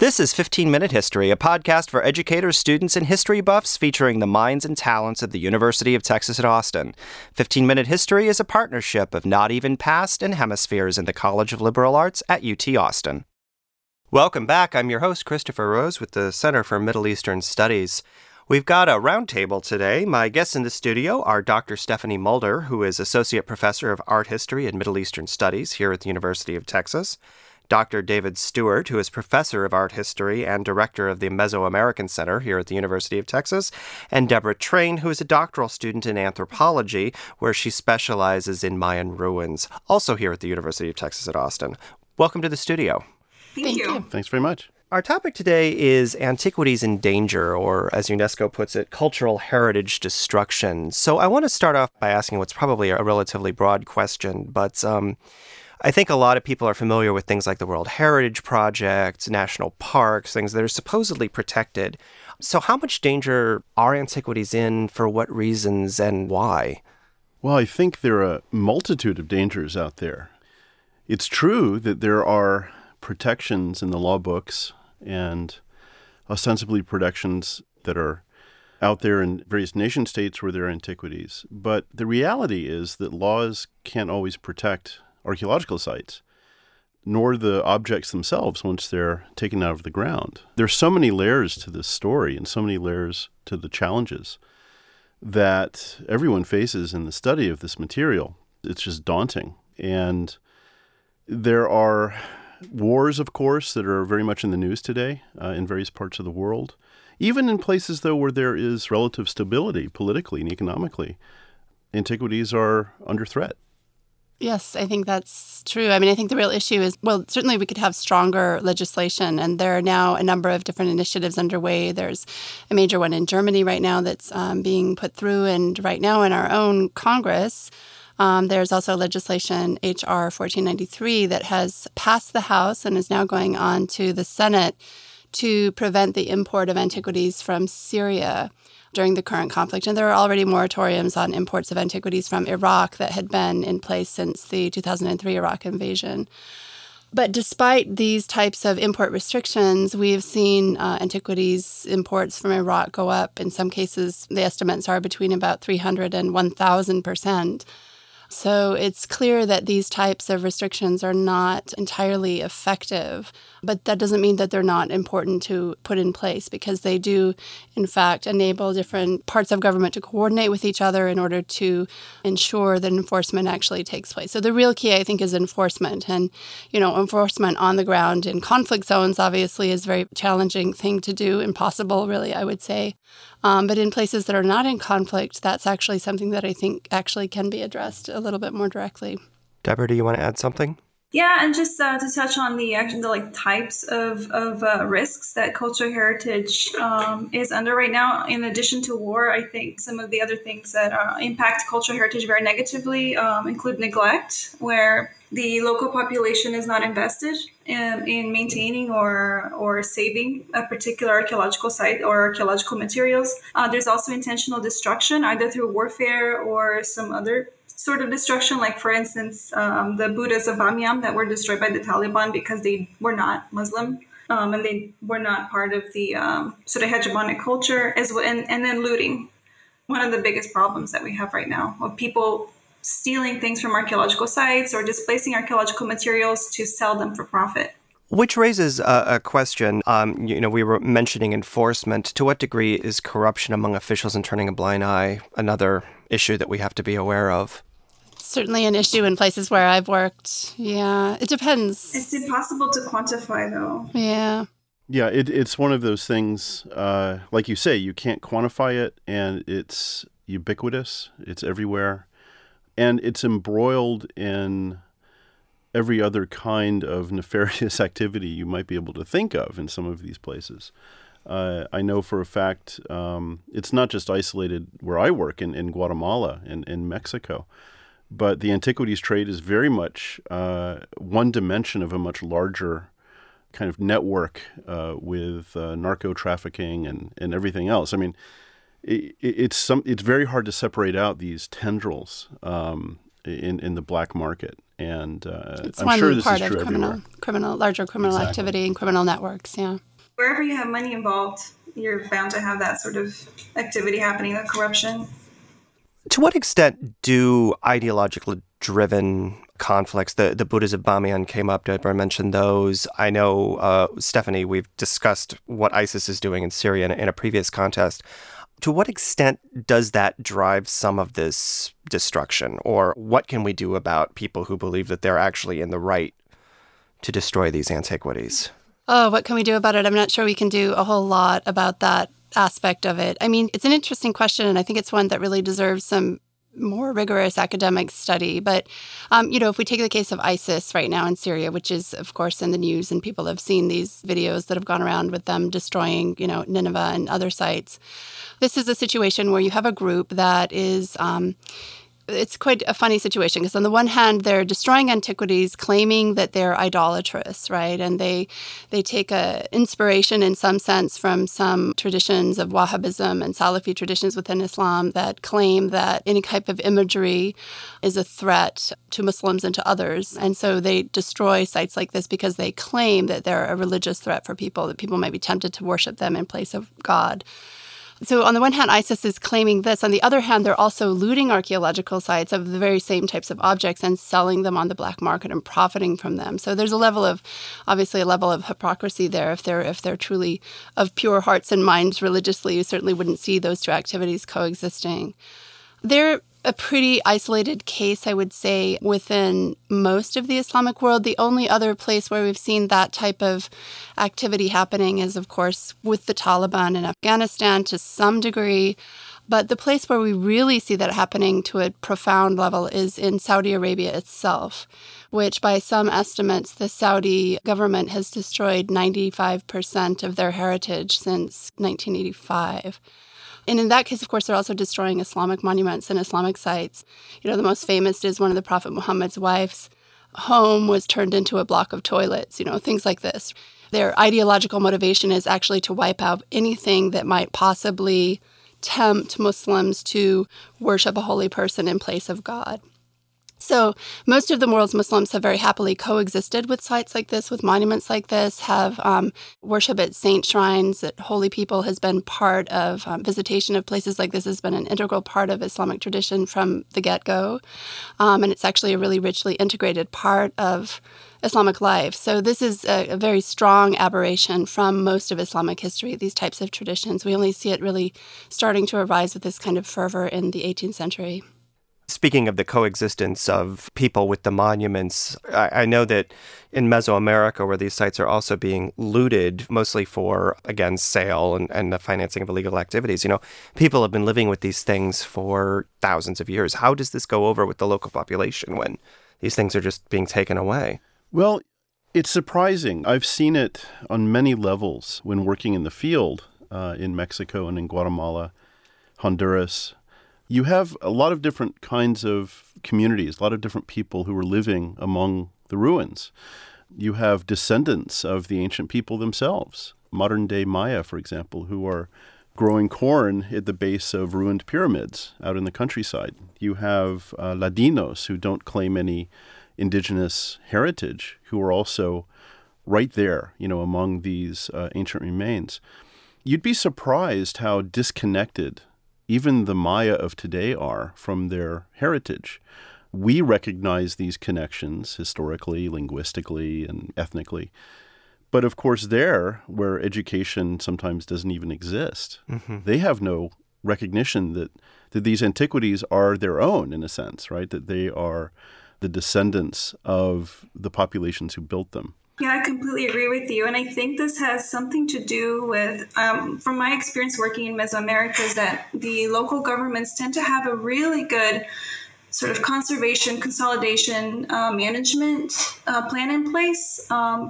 This is 15 Minute History, a podcast for educators, students, and history buffs featuring the minds and talents of the University of Texas at Austin. 15 Minute History is a partnership of Not Even Past and Hemispheres in the College of Liberal Arts at UT Austin. Welcome back. I'm your host, Christopher Rose, with the Center for Middle Eastern Studies. We've got a roundtable today. My guests in the studio are Dr. Stephanie Mulder, who is Associate Professor of Art History and Middle Eastern Studies here at the University of Texas, Dr. David Stewart, who is Professor of Art History and Director of the Mesoamerican Center here at the University of Texas, and Deborah Train, who is a doctoral student in anthropology, where she specializes in Mayan ruins, also here at the University of Texas at Austin. Welcome to the studio. Thank you. Thanks very much. Our topic today is Antiquities in Danger, or as UNESCO puts it, cultural heritage destruction. So I want to start off by asking what's probably a relatively broad question, but I think a lot of people are familiar with things like the World Heritage Project, national parks, things that are supposedly protected. So how much danger are antiquities in, for what reasons, and why? Well, I think there are a multitude of dangers out there. It's true that there are protections in the law books and ostensibly protections that are out there in various nation states where there are antiquities. But the reality is that laws can't always protect archaeological sites, nor the objects themselves once they're taken out of the ground. There's so many layers to this story and so many layers to the challenges that everyone faces in the study of this material. It's just daunting. And there are wars, of course, that are very much in the news today in various parts of the world. Even in places, though, where there is relative stability politically and economically, antiquities are under threat. Yes, I think that's true. I think the real issue is, well, certainly we could have stronger legislation, and there are now a number of different initiatives underway. There's a major one in Germany right now that's being put through, and right now in our own Congress, there's also legislation, H.R. 1493, that has passed the House and is now going on to the Senate to prevent the import of antiquities from Syria during the current conflict. And there are already moratoriums on imports of antiquities from Iraq that had been in place since the 2003 Iraq invasion. But despite these types of import restrictions, we've seen antiquities imports from Iraq go up. In some cases, the estimates are between about 300 and 1,000%. So it's clear that these types of restrictions are not entirely effective, but that doesn't mean that they're not important to put in place, because they do, in fact, enable different parts of government to coordinate with each other in order to ensure that enforcement actually takes place. So the real key, I think, is enforcement. And, enforcement on the ground in conflict zones, obviously, is a very challenging thing to do, impossible, really, I would say. But in places that are not in conflict, that's actually something that I think actually can be addressed a little bit more directly. Deborah, do you want to add something? Yeah, and just to touch on the types of risks that cultural heritage is under right now. In addition to war, I think some of the other things that impact cultural heritage very negatively include neglect, where the local population is not invested in maintaining or saving a particular archaeological site or archaeological materials. There's also intentional destruction, either through warfare or some other sort of destruction, like, for instance, the Buddhas of Bamyan that were destroyed by the Taliban because they were not Muslim and they were not part of the sort of hegemonic culture, as well, and then looting. One of the biggest problems that we have right now of people stealing things from archaeological sites or displacing archaeological materials to sell them for profit. Which raises a question. We were mentioning enforcement. To what degree is corruption among officials and turning a blind eye another issue that we have to be aware of? Certainly an issue in places where I've worked. Yeah, it depends. It's impossible to quantify, though. Yeah. Yeah, it's one of those things, like you say, you can't quantify it, and it's ubiquitous. It's everywhere. And it's embroiled in every other kind of nefarious activity you might be able to think of in some of these places. I know for a fact it's not just isolated where I work in Guatemala and in Mexico, but the antiquities trade is very much one dimension of a much larger kind of network with narco trafficking and everything else. It's very hard to separate out these tendrils in the black market, and it's I'm sure this part is true of everywhere. larger criminal Exactly. activity and criminal networks. Yeah. Wherever you have money involved, you're bound to have that sort of activity happening, the corruption. To what extent do ideologically driven conflicts, the Buddhas of Bamiyan came up, Deborah mentioned those. I know, Stephanie, we've discussed what ISIS is doing in Syria in a previous contest. To what extent does that drive some of this destruction? Or what can we do about people who believe that they're actually in the right to destroy these antiquities? Oh, what can we do about it? I'm not sure we can do a whole lot about that aspect of it. I mean, it's an interesting question, and I think it's one that really deserves some more rigorous academic study. But, if we take the case of ISIS right now in Syria, which is, of course, in the news, and people have seen these videos that have gone around with them destroying, Nineveh and other sites. This is a situation where you have a group that is it's quite a funny situation because on the one hand, they're destroying antiquities, claiming that they're idolatrous, right? And they take a inspiration in some sense from some traditions of Wahhabism and Salafi traditions within Islam that claim that any type of imagery is a threat to Muslims and to others. And so they destroy sites like this because they claim that they're a religious threat for people, that people might be tempted to worship them in place of God. So on the one hand, ISIS is claiming this. On the other hand, they're also looting archaeological sites of the very same types of objects and selling them on the black market and profiting from them. So there's obviously a level of hypocrisy there. If they're truly of pure hearts and minds religiously, you certainly wouldn't see those two activities coexisting. They're a pretty isolated case, I would say, within most of the Islamic world. The only other place where we've seen that type of activity happening is, of course, with the Taliban in Afghanistan to some degree. But the place where we really see that happening to a profound level is in Saudi Arabia itself, which by some estimates, the Saudi government has destroyed 95% of their heritage since 1985. And in that case, of course, they're also destroying Islamic monuments and Islamic sites. The most famous is one of the Prophet Muhammad's wife's home was turned into a block of toilets, things like this. Their ideological motivation is actually to wipe out anything that might possibly tempt Muslims to worship a holy person in place of God. So most of the world's Muslims have very happily coexisted with sites like this, with monuments like this, have worship at saint shrines, at holy people has been part of visitation of places like this has been an integral part of Islamic tradition from the get-go. And it's actually a really richly integrated part of Islamic life. So this is a very strong aberration from most of Islamic history, these types of traditions. We only see it really starting to arise with this kind of fervor in the 18th century. Speaking of the coexistence of people with the monuments, I know that in Mesoamerica, where these sites are also being looted, mostly for, again, sale and the financing of illegal activities, people have been living with these things for thousands of years. How does this go over with the local population when these things are just being taken away? Well, it's surprising. I've seen it on many levels when working in the field in Mexico and in Guatemala, Honduras. You have a lot of different kinds of communities, a lot of different people who are living among the ruins. You have descendants of the ancient people themselves, modern-day Maya, for example, who are growing corn at the base of ruined pyramids out in the countryside. You have Ladinos who don't claim any indigenous heritage, who are also right there, among these ancient remains. You'd be surprised how disconnected even the Maya of today are from their heritage. We recognize these connections historically, linguistically, and ethnically. But of course there, where education sometimes doesn't even exist, they have no recognition that these antiquities are their own, in a sense, right? That they are the descendants of the populations who built them. Yeah, I completely agree with you. And I think this has something to do with, from my experience working in Mesoamerica, is that the local governments tend to have a really good sort of conservation, consolidation, management plan in place.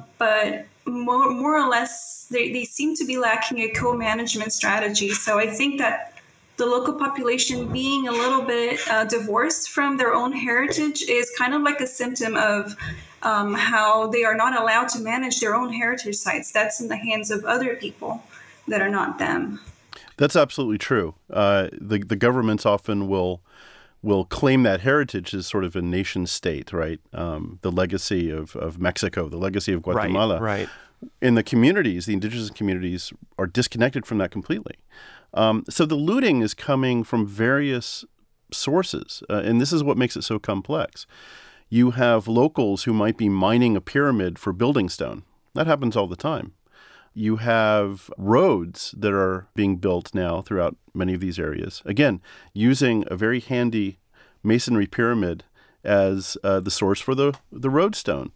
But more or less, they seem to be lacking a co-management strategy. So I think that the local population being a little bit divorced from their own heritage is kind of like a symptom of how they are not allowed to manage their own heritage sites. That's in the hands of other people that are not them. That's absolutely true. The governments often will claim that heritage as sort of a nation state, right? The legacy of Mexico, the legacy of Guatemala. Right. And the communities, the indigenous communities, are disconnected from that completely. So the looting is coming from various sources, and this is what makes it so complex. You have locals who might be mining a pyramid for building stone. That happens all the time. You have roads that are being built now throughout many of these areas. Again, using a very handy masonry pyramid as the source for the roadstone.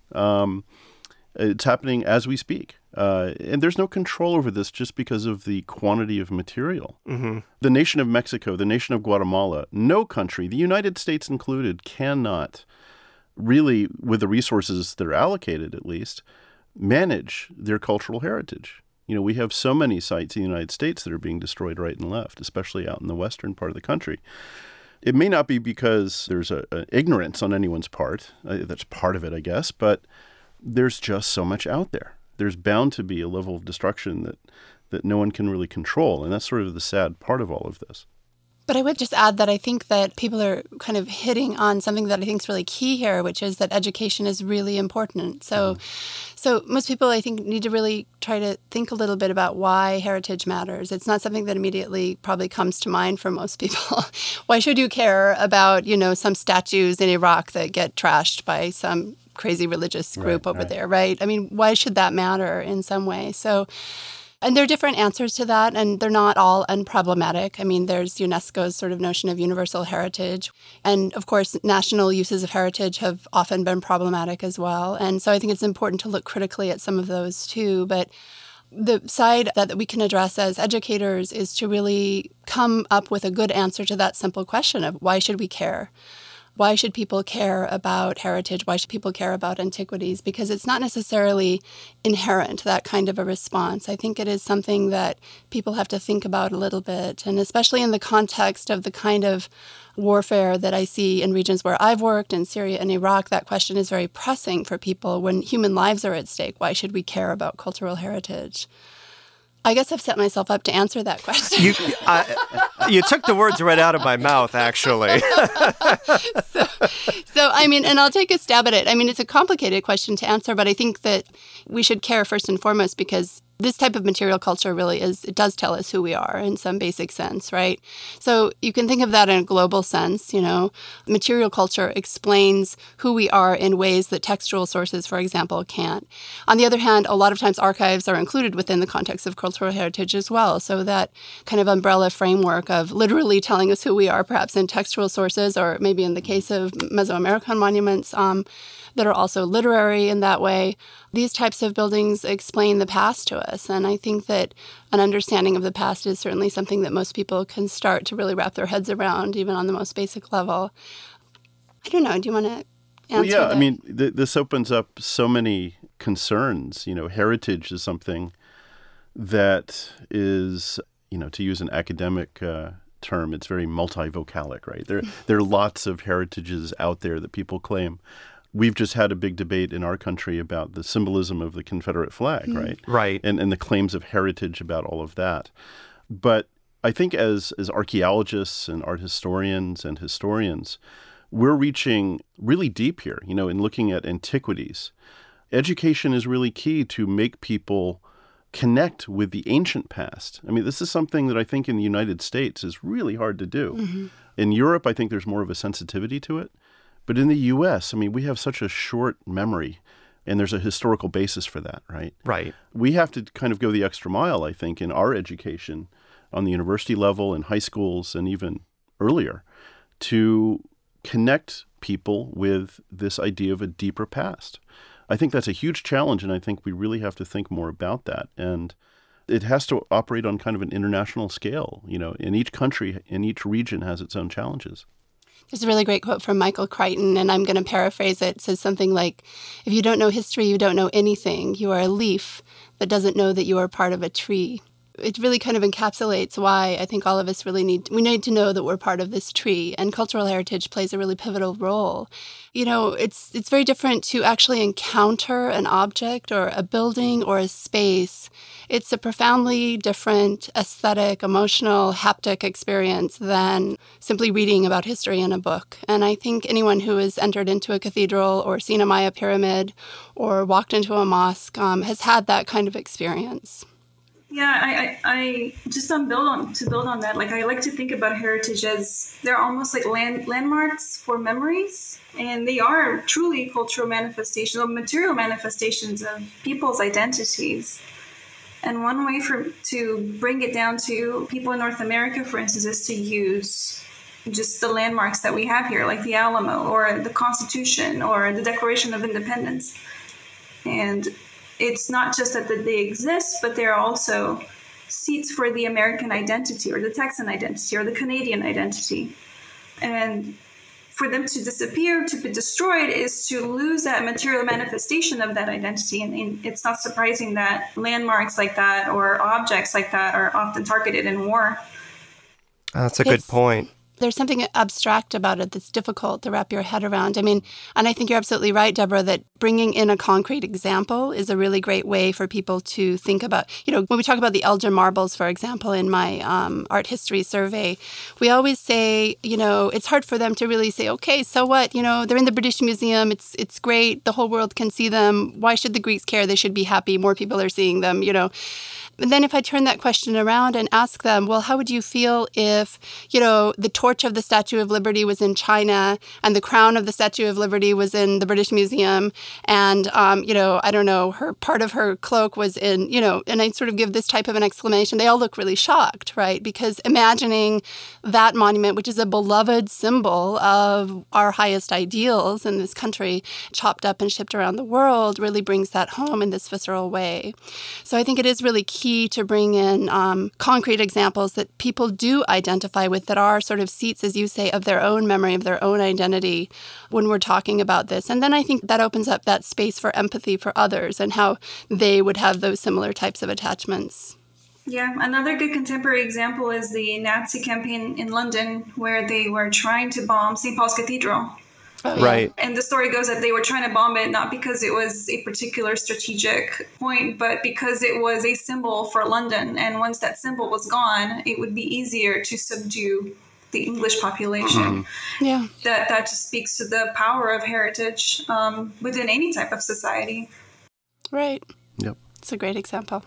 It's happening as we speak. And there's no control over this just because of the quantity of material. Mm-hmm. The nation of Mexico, the nation of Guatemala, no country, the United States included, cannot really, with the resources that are allocated at least, manage their cultural heritage. We have so many sites in the United States that are being destroyed right and left, especially out in the western part of the country. It may not be because there's an ignorance on anyone's part. That's part of it, I guess, but there's just so much out there. There's bound to be a level of destruction that no one can really control, and that's sort of the sad part of all of this. But I would just add that I think that people are kind of hitting on something that I think is really key here, which is that education is really important. So most people, I think, need to really try to think a little bit about why heritage matters. It's not something that immediately probably comes to mind for most people. Why should you care about, some statues in Iraq that get trashed by some crazy religious group over there, right? I mean, why should that matter in some way? And there are different answers to that, and they're not all unproblematic. I mean, there's UNESCO's sort of notion of universal heritage. And, of course, national uses of heritage have often been problematic as well. And so I think it's important to look critically at some of those, too. But the side that we can address as educators is to really come up with a good answer to that simple question of why should we care? Why should people care about heritage? Why should people care about antiquities? Because it's not necessarily inherent, that kind of a response. I think it is something that people have to think about a little bit, and especially in the context of the kind of warfare that I see in regions where I've worked, in Syria and Iraq, that question is very pressing for people when human lives are at stake. Why should we care about cultural heritage? I guess I've set myself up to answer that question. You took the words right out of my mouth, actually. So, I mean, and I'll take a stab at it. I mean, it's a complicated question to answer, but I think that we should care first and foremost because this type of material culture really it does tell us who we are in some basic sense, right? So you can think of that in a global sense, Material culture explains who we are in ways that textual sources, for example, can't. On the other hand, a lot of times archives are included within the context of cultural heritage as well. So that kind of umbrella framework of literally telling us who we are, perhaps in textual sources, or maybe in the case of Mesoamerican monuments, that are also literary in that way. These types of buildings explain the past to us. And I think that an understanding of the past is certainly something that most people can start to really wrap their heads around, even on the most basic level. I don't know. Do you want to answer that? I mean, this opens up so many concerns. Heritage is something that is, to use an academic term, it's very multivocalic, right? There are lots of heritages out there that people claim. We've just had a big debate in our country about the symbolism of the Confederate flag, right? Right. And the claims of heritage about all of that. But I think as archaeologists and art historians and historians, we're reaching really deep here, in looking at antiquities. Education is really key to make people connect with the ancient past. I mean, this is something that I think in the United States is really hard to do. Mm-hmm. In Europe, I think there's more of a sensitivity to it. But in the U.S., I mean, we have such a short memory, and there's a historical basis for that, right? Right. We have to kind of go the extra mile, I think, in our education on the university level, in high schools, and even earlier, to connect people with this idea of a deeper past. I think that's a huge challenge, and I think we really have to think more about that. And it has to operate on kind of an international scale. In each country, in each region has its own challenges. There's a really great quote from Michael Crichton, and I'm going to paraphrase it. It says something like, if you don't know history, you don't know anything. You are a leaf that doesn't know that you are part of a tree. it really kind of encapsulates why I think all of us really need to know that we're part of this tree, and cultural heritage plays a really pivotal role. It's very different to actually encounter an object or a building or a space. It's a profoundly different aesthetic, emotional, haptic experience than simply reading about history in a book. And I think anyone who has entered into a cathedral or seen a Maya pyramid or walked into a mosque has had that kind of experience. Yeah, I just to build on that. Like, I like to think about heritage as they're almost like landmarks for memories, and they are truly cultural manifestations or material manifestations of people's identities. And one way to bring it down to people in North America, for instance, is to use just the landmarks that we have here, like the Alamo or the Constitution or the Declaration of Independence. And it's not just that they exist, but they're also seats for the American identity or the Texan identity or the Canadian identity. And for them to disappear, to be destroyed, is to lose that material manifestation of that identity. And it's not surprising that landmarks like that or objects like that are often targeted in war. That's a good point. There's something abstract about it that's difficult to wrap your head around. I mean, and I think you're absolutely right, Deborah, that bringing in a concrete example is a really great way for people to think about, when we talk about the Elgin marbles, for example, in my art history survey, we always say, it's hard for them to really say, okay, so what? They're in the British Museum. It's great. The whole world can see them. Why should the Greeks care? They should be happy. More people are seeing them, But then if I turn that question around and ask them, well, how would you feel if, the torch of the Statue of Liberty was in China and the crown of the Statue of Liberty was in the British Museum and, I don't know, part of her cloak was in, and I sort of give this type of an exclamation. They all look really shocked, right? Because imagining that monument, which is a beloved symbol of our highest ideals in this country, chopped up and shipped around the world really brings that home in this visceral way. So I think it is really key to bring in concrete examples that people do identify with, that are sort of seats, as you say, of their own memory, of their own identity when we're talking about this. And then I think that opens up that space for empathy for others and how they would have those similar types of attachments. Yeah, another good contemporary example is the Nazi campaign in London, where they were trying to bomb St. Paul's Cathedral. Oh, yeah. Right. And the story goes that they were trying to bomb it not because it was a particular strategic point, but because it was a symbol for London. And once that symbol was gone, it would be easier to subdue the English population. Mm-hmm. Yeah. That just speaks to the power of heritage within any type of society. Right. Yep. It's a great example.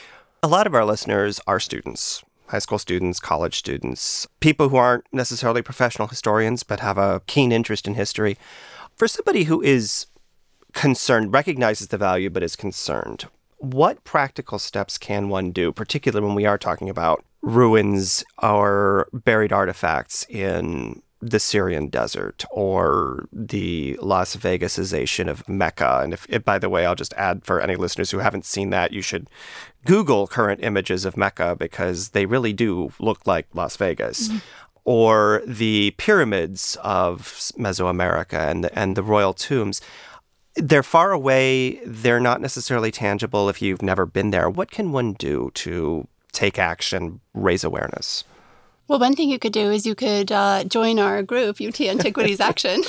A lot of our listeners are students. High school students, college students, people who aren't necessarily professional historians but have a keen interest in history. For somebody who is concerned, recognizes the value but is concerned, what practical steps can one do, particularly when we are talking about ruins or buried artifacts in the Syrian desert or the Las Vegasization of Mecca? And if, by the way, I'll just add for any listeners who haven't seen that, you should Google current images of Mecca because they really do look like Las Vegas. Mm-hmm. Or the pyramids of Mesoamerica and the royal tombs. They're far away. They're not necessarily tangible if you've never been there. What can one do to take action, raise awareness? Well, one thing you could do is you could join our group, UT Antiquities Action.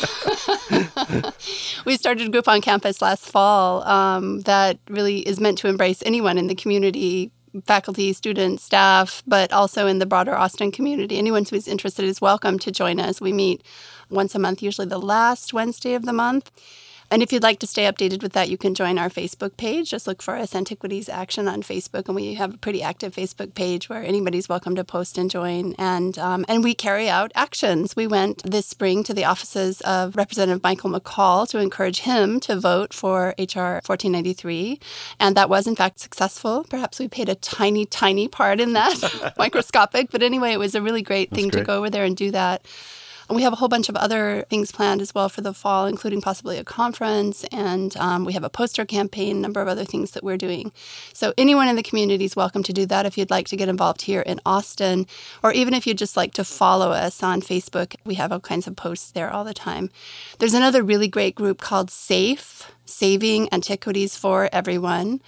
We started a group on campus last fall that really is meant to embrace anyone in the community, faculty, students, staff, but also in the broader Austin community. Anyone who is interested is welcome to join us. We meet once a month, usually the last Wednesday of the month. And if you'd like to stay updated with that, you can join our Facebook page. Just look for us, Antiquities Action, on Facebook. And we have a pretty active Facebook page where anybody's welcome to post and join. And we carry out actions. We went this spring to the offices of Representative Michael McCall to encourage him to vote for H.R. 1493. And that was, in fact, successful. Perhaps we played a tiny, tiny part in that, microscopic. But anyway, it was a really great thing to go over there and do that. And we have a whole bunch of other things planned as well for the fall, including possibly a conference, and we have a poster campaign, a number of other things that we're doing. So anyone in the community is welcome to do that if you'd like to get involved here in Austin, or even if you'd just like to follow us on Facebook. We have all kinds of posts there all the time. There's another really great group called SAFE, Saving Antiquities for Everyone.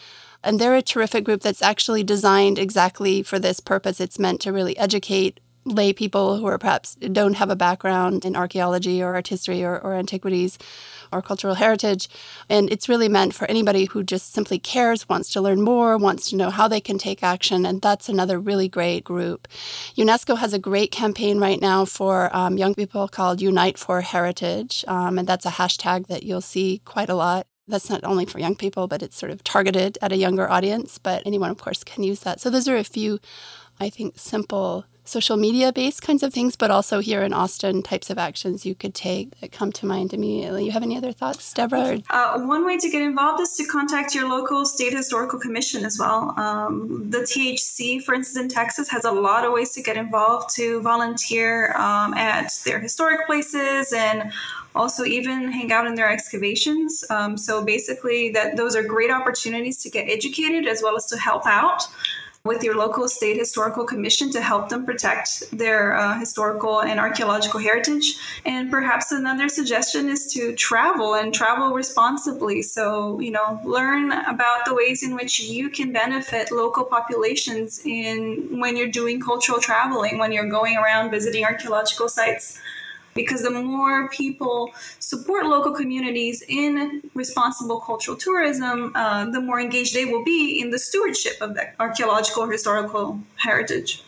And they're a terrific group that's actually designed exactly for this purpose. It's meant to really educate lay people who are perhaps don't have a background in archaeology or art history or antiquities or cultural heritage. And it's really meant for anybody who just simply cares, wants to learn more, wants to know how they can take action. And that's another really great group. UNESCO has a great campaign right now for young people called Unite for Heritage. And that's a hashtag that you'll see quite a lot. That's not only for young people, but it's sort of targeted at a younger audience. But anyone, of course, can use that. So those are a few, I think, simple social media-based kinds of things, but also here in Austin, types of actions you could take that come to mind immediately. You have any other thoughts, Deborah? One way to get involved is to contact your local state historical commission as well. The THC, for instance, in Texas, has a lot of ways to get involved, to volunteer at their historic places and also even hang out in their excavations. So basically, those are great opportunities to get educated as well as to help out with your local state historical commission to help them protect their historical and archaeological heritage. And perhaps another suggestion is to travel and travel responsibly. So, learn about the ways in which you can benefit local populations when you're doing cultural traveling, when you're going around visiting archaeological sites. Because the more people support local communities in responsible cultural tourism, the more engaged they will be in the stewardship of the archaeological or historical heritage.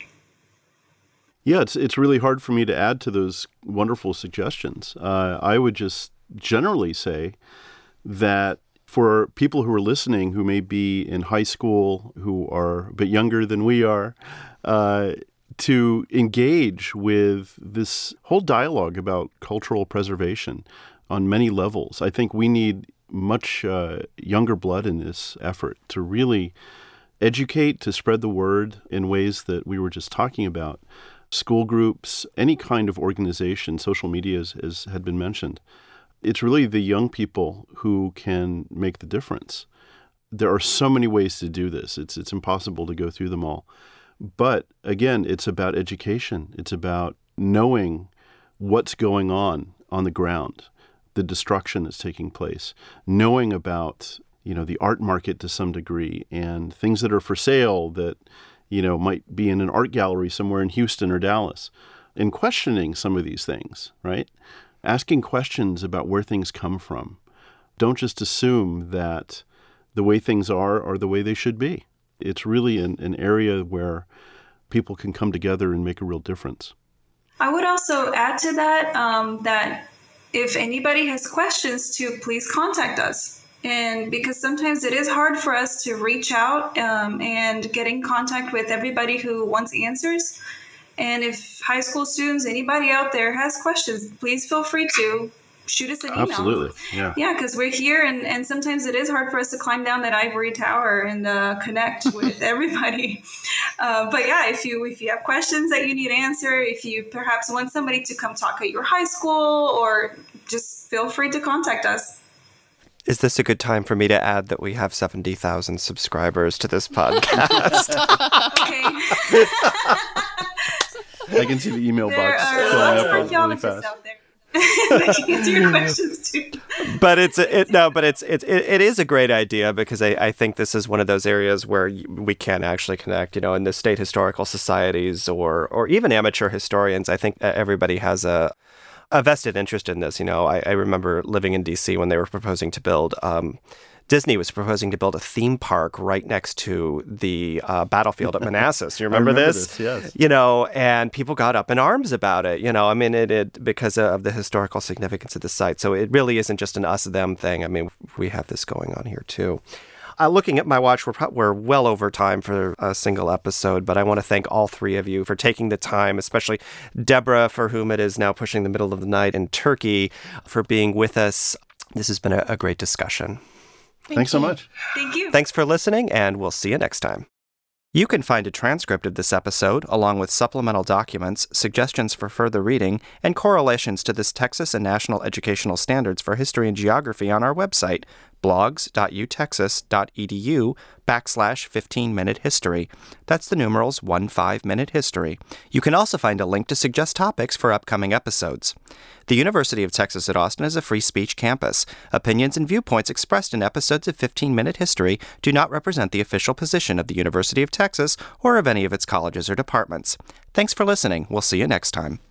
Yeah, it's really hard for me to add to those wonderful suggestions. I would just generally say that for people who are listening who may be in high school, who are a bit younger than we are, to engage with this whole dialogue about cultural preservation on many levels. I think we need much younger blood in this effort to really educate, to spread the word in ways that we were just talking about. School groups, any kind of organization, social media as had been mentioned. It's really the young people who can make the difference. There are so many ways to do this. It's impossible to go through them all. But again, it's about education. It's about knowing what's going on the ground, the destruction that's taking place, knowing about, the art market to some degree and things that are for sale that, might be in an art gallery somewhere in Houston or Dallas, and questioning some of these things, right? Asking questions about where things come from. Don't just assume that the way things are the way they should be. It's really an area where people can come together and make a real difference. I would also add to that that if anybody has questions, to please contact us. And because sometimes it is hard for us to reach out and get in contact with everybody who wants answers. And if high school students, anybody out there has questions, please feel free to shoot us an email. Absolutely. Yeah, because we're here and sometimes it is hard for us to climb down that ivory tower and connect with everybody. But yeah, if you have questions that you need answered, if you perhaps want somebody to come talk at your high school, or just feel free to contact us. Is this a good time for me to add that we have 70,000 subscribers to this podcast? Okay. I can see the email box filling up really fast. Out there. They can answer your questions too. But it is a great idea, because I think this is one of those areas where we can actually connect, in the state historical societies or even amateur historians. I think everybody has a vested interest in this. I remember living in D.C. when they were proposing to build Disney was proposing to build a theme park right next to the battlefield at Manassas. You remember this? Yes. And people got up in arms about it. It because of the historical significance of the site. So it really isn't just an us-them thing. I mean, we have this going on here too. Looking at my watch, we're well over time for a single episode, but I want to thank all three of you for taking the time, especially Deborah, for whom it is now pushing the middle of the night in Turkey, for being with us. This has been a great discussion. Thanks so much. Thank you. Thanks for listening, and we'll see you next time. You can find a transcript of this episode, along with supplemental documents, suggestions for further reading, and correlations to the Texas and National Educational Standards for History and Geography on our website, blogs.utexas.edu/15-minute history. That's the numerals 15-minute history. You can also find a link to suggest topics for upcoming episodes. The University of Texas at Austin is a free speech campus. Opinions and viewpoints expressed in episodes of 15-minute history do not represent the official position of the University of Texas or of any of its colleges or departments. Thanks for listening. We'll see you next time.